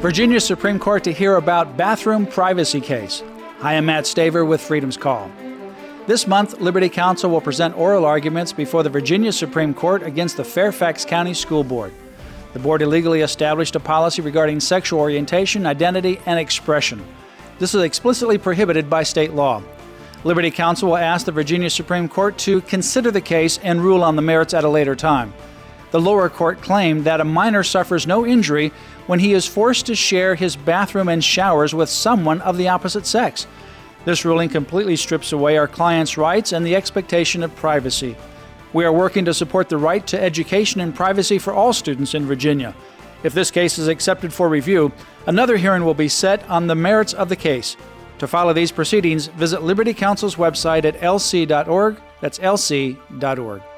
Virginia Supreme Court to hear about bathroom privacy case. Hi, I'm Matt Staver with Freedom's Call. This month, Liberty Counsel will present oral arguments before the Virginia Supreme Court against the Fairfax County School Board. The board illegally established a policy regarding sexual orientation, identity, and expression. This is explicitly prohibited by state law. Liberty Counsel will ask the Virginia Supreme Court to consider the case and rule on the merits at a later time. The lower court claimed that a minor suffers no injury when he is forced to share his bathroom and showers with someone of the opposite sex. This ruling completely strips away our clients' rights and the expectation of privacy. We are working to support the right to education and privacy for all students in Virginia. If this case is accepted for review, another hearing will be set on the merits of the case. To follow these proceedings, visit Liberty Counsel's website at lc.org. That's lc.org.